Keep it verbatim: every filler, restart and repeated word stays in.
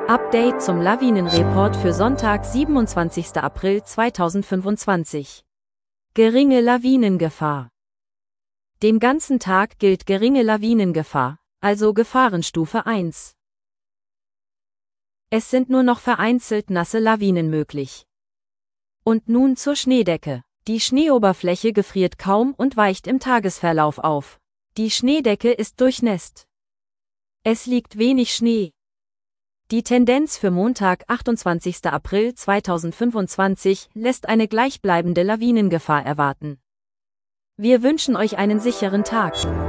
Update zum Lawinenreport für Sonntag, siebenundzwanzigster April zweitausendfünfundzwanzig. Geringe Lawinengefahr. Den ganzen Tag gilt geringe Lawinengefahr, also Gefahrenstufe eins. Es sind nur noch vereinzelt nasse Lawinen möglich. Und nun zur Schneedecke. Die Schneeoberfläche gefriert kaum und weicht im Tagesverlauf auf. Die Schneedecke ist durchnässt. Es liegt wenig Schnee. Die Tendenz für Montag, achtundzwanzigster April zweitausendfünfundzwanzig, lässt eine gleichbleibende Lawinengefahr erwarten. Wir wünschen euch einen sicheren Tag.